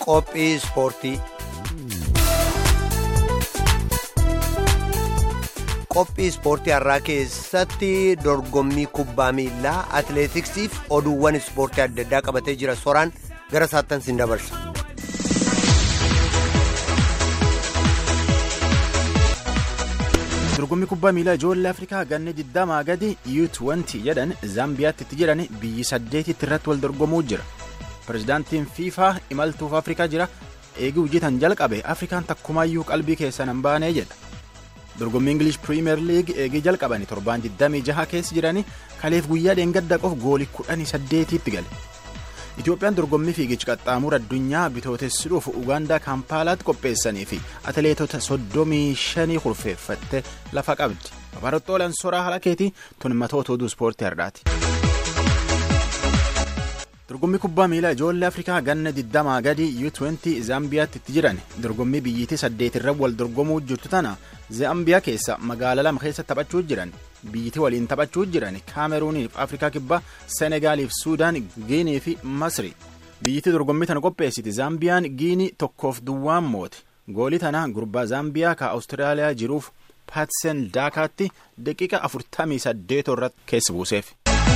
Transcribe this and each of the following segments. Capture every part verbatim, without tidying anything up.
Qophii ispoortii. Qophii ispoortii har'aa keessatti dorgommii kubbaa miilaa, atileetiksii fi oduuwwan ispoortii adda addaa qabatee jira. Soraan gara saattan siin dabarsa. Dorgommii kubbaa miilaa ijoollee Afrikaa ganna digdamaa gadi U twenty jedhan Zaambiyaatti itti jiran biyyi saddeetitti irratti wal dorgomuu jira. Pireezidaantiin FIFA imaltuuf Afrikaa jira. Eegii hojjetan jalqabe Afrikaan takkumaayyuu qalbii keessan hin baanee jedha. Dorgommii English Premier League eegii jalqabanii torbaan digdamii jaha keessa jiranii kaleef guyyaa dheengadda qof goolii kudhanii saddeetiitti gale. Itoophiyaan dorgommii fiigicha qaxxaamura addunyaa bitootessuudhuuf Ugaandaa Kaampaalaatti qopheessanii fi atileetota soddomii shanii kurfeeffatte lafa qabdi. Babarottoolaan soraa halakeetii tun matoota oduu ispoortii har'aati. Dorgommii kubbaa miilaa ijoollee Afrikaa ganna digdamaa gadi U twenty Zaambiyaatti itti jiran dorgommii biyyiitii saddeetirra wal dorgomuu jirtu tana Zaambiyaa keessa magaalaa lama keessa taphachuu jiran biyyiitii waliin taphachuu jiran Kaameruuniif Afrikaa kibbaa Senegaaliif Suudaan Giinii fi Masri. Biyyiitii dorgommii tana qopheessiti Zaambiyaan Giinii tokkoof duwwaan moote. Goolii tana gurbaa Zaambiyaa ka Awustiraaliyaa jiruuf Paatsen Daakaatti daqiiqa afurtamii saddeet irratti keessa buuseef.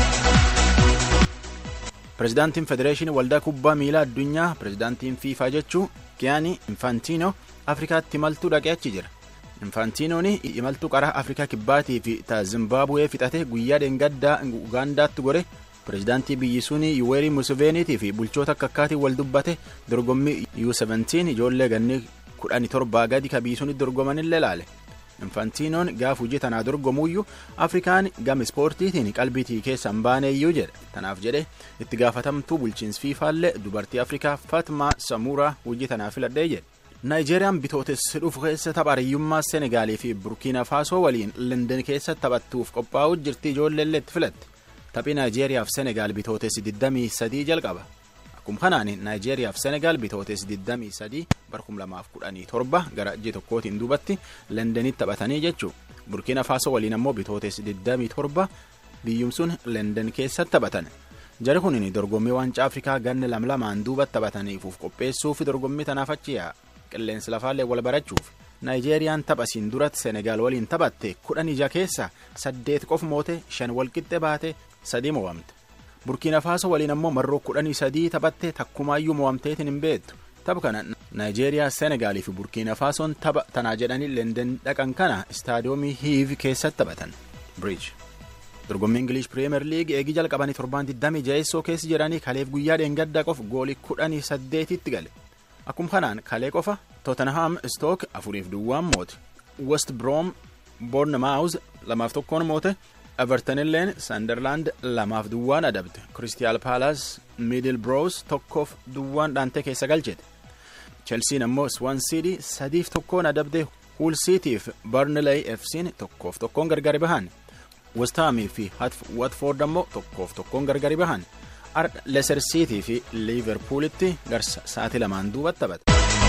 Pireezidaantiin Federeeshinii Waldaa Kubbaa Miilaa Addunyaa Pireezidaantiin FIFA jechuu Giyaanii Infantiinoo Afrikaatti imaltuu dhaqee achi jira. Infantiinoon imaltuu qaraa Afrikaa Kibbaatii fi ta Zimbaabuwee fixate guyyaa dheengaddaa Ugaandaatti gore Pireezidaantii biyyi sunii Yuweerii Museveeniitii fi bulchoota akka akkaatiin wal dubbate dorgommii U seventeen ijoollee ganni kudhanii torbaa gadi ka biyyi sunii dorgomanillee laale. Infantiinoon gaaf hojii tanaa dorgomuuyyuu Afrikaan gama ispoortiitiin qalbiitii keessa hin baaneeyyuu jedha. Tanaaf jedhe itti gaafatamtuu bulchiinsi fiifaallee dubartii Afrikaa Fatmaa Samuuraa hojii tanaa filadhee jedhe. Naayijeeriyaan bitootessuudhuuf keessa tapha hariyyummaa Senegaalii fi Burkiina Faasoo waliin London keessa taphattuuf qophaa'uu jirti ijoolleellee itti filatte. Taphii Naayijeriyaaf Senegaal bitootessi digdamii sadii jalqaba. Akkuma kanaan Naayijeriyaaf Senegaal bitootessi digdamii sadii barkum lamaaf kudhanii torba gara ijji tokkootiin duubatti Londonitti taphatanii jechuu. Burkiina Faasoo waliin ammoo bitootessi digdamii torba biyyumsuun London keessatti taphatan. Jari kun dorgommii waancaa Afrikaa ganna lam lamaan duubatti taphataniifuuf qopheessuuf dorgommii tanaaf achi yaa'a. Qilleensi lafaallee wal barachuuf Naayijeeriyaan taphasiin duratti Senegaal waliin taphatte kudhan ija keessa saddeet qof moote shan walqixxe baate sadii mo'amte. Burkiina Faasoo waliin ammoo marroo kudhanii sadii taphatte takkumaayyuu mo'amteetiin hin beektu. Tapha kana Naayijeriyaa, Senegaalii fi Burkiina Faasoon tapha tanaa jedhanii London dhaqan kana istaadiyoomii Hiiv keessatti taphatan. Bridge. Dorgommii English Premier League eegii jalqabanii torbaan digdamii jaheessoo keessa jedhanii kaleef guyyaa dheengaddaa qof goolii kudhanii saddeetitti gale. Akkuma kanaan kalee qofa Tottenham Stoke afuriif duwwaan moote. West Brom Bournemouth lamaaf tokkoon moote. Everton illeen Sunderland lamaaf duwwaan adabde. Crystal Palace Middlesbrough tokkoof duwwaan dhaantee keessa galchite. Chelsea ammoo Swansea sadiif tokkoon adabde. Hull City fi Burnley F C'in tokkoof tokkoon gargari bahan. West Ham fi Watford ammoo tokkoof tokkoon gargari bahan. Leicester City fi Liverpoolitti garsa sa'aatii lamaan duubatti taphata.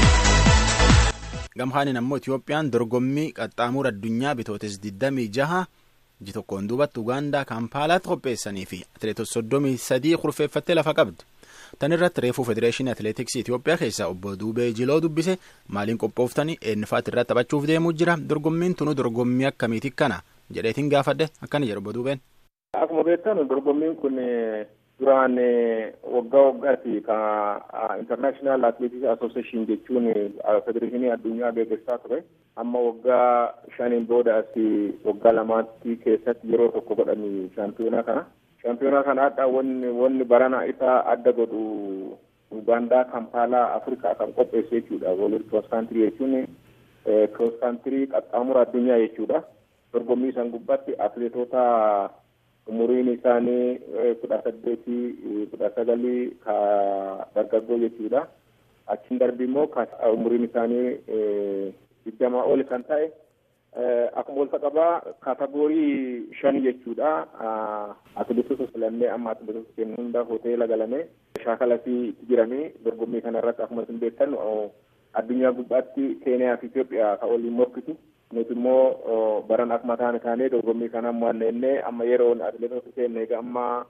Gamhaaniin ammoo Itoophiyaan dorgommii qaxxaamura addunyaa bitootessi digdamii jaha ji tokkoon duubatti Ugaandaa Kaampaalaatti qopheessanii fi atileetota soddomii sadii kurfeeffattee lafa qabdi. Tan irratti reefuu Federeeshinii Atileetiksii Itoophiyaa keessaa obbo Duubee Jiloo dubbise maaliin qophooftanii eenyufaatti irratti taphachuuf deemuu jira dorgommiin tunu dorgommii akkamiiti kana jedheetiin gaafadhe akkana jedhu obbo Duubeen. Akkuma beektan dorgommiin kun duraan waggaa waggaatti ka International Athletics Association jechuun federeeshinii addunyaa beeksisaa ture. Amma waggaa shaniin booda asii waggaa lamaatti keessatti yeroo tokko godhanii shaampiyoonaa kana. Shaampiyoonaa kana adda wanni wanni barana isaa adda godhu Ugaandaa Kampaalaa Afrikaa kan qopheesse jechuudha. Waliin cross country jechuun cross country qaxxaamura addunyaa jechuudha. Dorgommii san gubbaatti atileetota umuriin isaanii kudha saddeetii kudha sagalii ka dargaggoo jechuudha. Achiin darbii immoo umuriin isaanii digdamaa oli kan ta'e akkuma wal qabaa kaatagoorii shan jechuudha. Atileetota filannee amma atileetota kennu hunda hoteela galamee shaakala fi itti jiranii dorgommii kanarratti akkuma isin beektan addunyaa gubbaatti Keeniyaa fi Itoophiyaa ka waliin morkitu. Nuti immoo baran akkuma taane taanee dorgommii kana mo'annee amma yeroo atileetota keenya egaa amma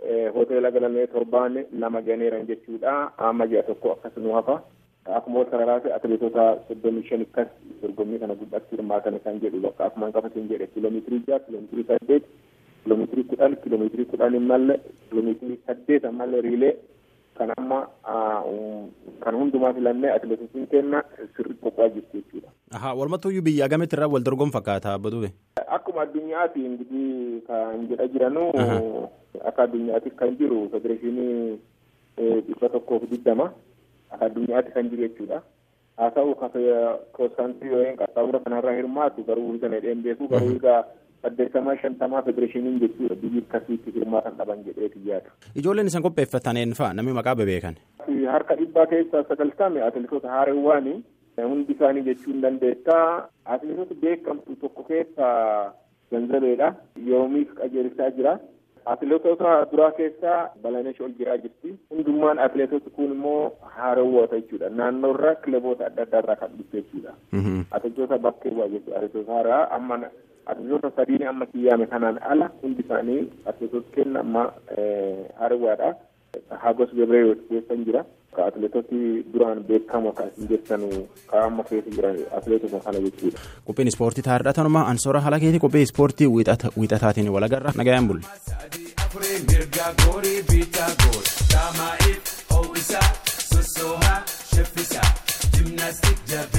hoteela galamee torbaan lama ganeeran jechuudha. Amma ji'a tokko akkasuma hafa. Akkuma sararaase atileetota soddomii shan akkas dorgommii kana guddaatti hirmaatan kan jedhu bakka akkuma qabateen jedhe kiiloomeetirii ja'a kiiloomeetirii saddeet kiiloomeetirii kudhan kiiloomeetirii kudhan immallee kiiloomeetirii saddeet ammallee riilee kan amma kan hundumaa filannee atileetotiin kenna sirri qophaa jirti jechuudha. Ahaa walumatuyyuu biyya agamitti irraa wal dorgomu fakkaata Badube? Akkuma addunyaatti ingirii kan jedha jiranu akka addunyaatti kan jiru federeeshinii dhibba tokkoof digdama akka addunyaatti kan jiru jechuudha. Haa ta'u koostaansii yookiin qaxxaamura kanarraa hirmaatu garuu isa dheedheen beeku garuu egaa saddeettamaa shantamaa federeeshiniin jechuudha biyyi akkasiitti hirmaatan qaban jedheeti yaada. Ijoolleen isan qopheeffataniin fa'a namni maqaa bebeekan? Harka dhibbaa keessaa sagaltame atileetota haareewwaanii hundi isaanii jechuun dandeettaa atileetota beekamtu tokko keessaa ganzabeedha yoomiif qajeelchaa jira. Atileetota duraa keessaa Balanesh ol jiraa jirti. Hundummaan atileetota kun immoo haareewwota jechuudha. Naannoo irraa kilaboota adda addaa irraa kan dhufe jechuudha. Atileetota bakkee bu'aa jechuudha. Atileetota haaraa amma atileetota sadiin amma kiyyaame kanaan ala hundi isaanii atileetota kenna amma haareewwaadha. Hagos Gabree keessan jira. Ka atileetoti duraan beekamoo kan isin jettan ka amma keessa jiran atileetota kana jechuudha. Qophiin ispoortii taa'aadha tanuma ansoora haala keetii qophii ispoortii wiixataatiin wal agarra nagayaan bulle. Gimnaastik